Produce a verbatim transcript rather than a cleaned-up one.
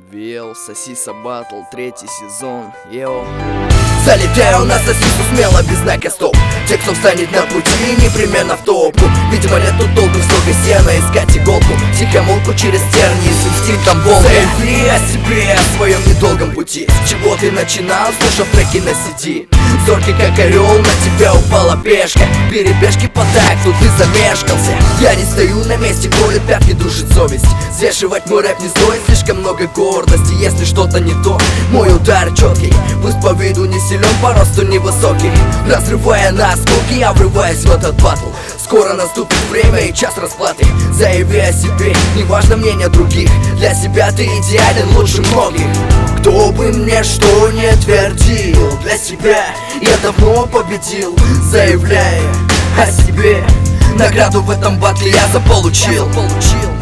ви эл Сосиса Батл, третий сезон, йоу. Залетаю на сосису смело, без знака стоп. Те, кто встанет на пути, непременно в топку. Видимо, нету толку в стоге сена искать иголку. Тихомолку через тернии с инстинктом волны. Заяви о себе, о своем недолгом пути. С чего ты начинал, слушав треки на си ди. Зоркий как орел, на тебя упала пешка. Перебежки по такту, ты замешкался. Я не стою на месте, коли пятки душит совесть. Взвешивать мой рэп не стоит, слишком много гордости. Если что-то не то, мой удар четкий. Пусть по виду не силен, по росту невысокий. Разрывая на осколки, я врываюсь в этот батл. Скоро наступит время и час расплаты. Заяви о себе, неважно мнение других. Для себя ты идеален лучше многих. Кто бы мне что не твердил, для себя я давно победил. Заявляя о себе, награду в этом батле я заполучил.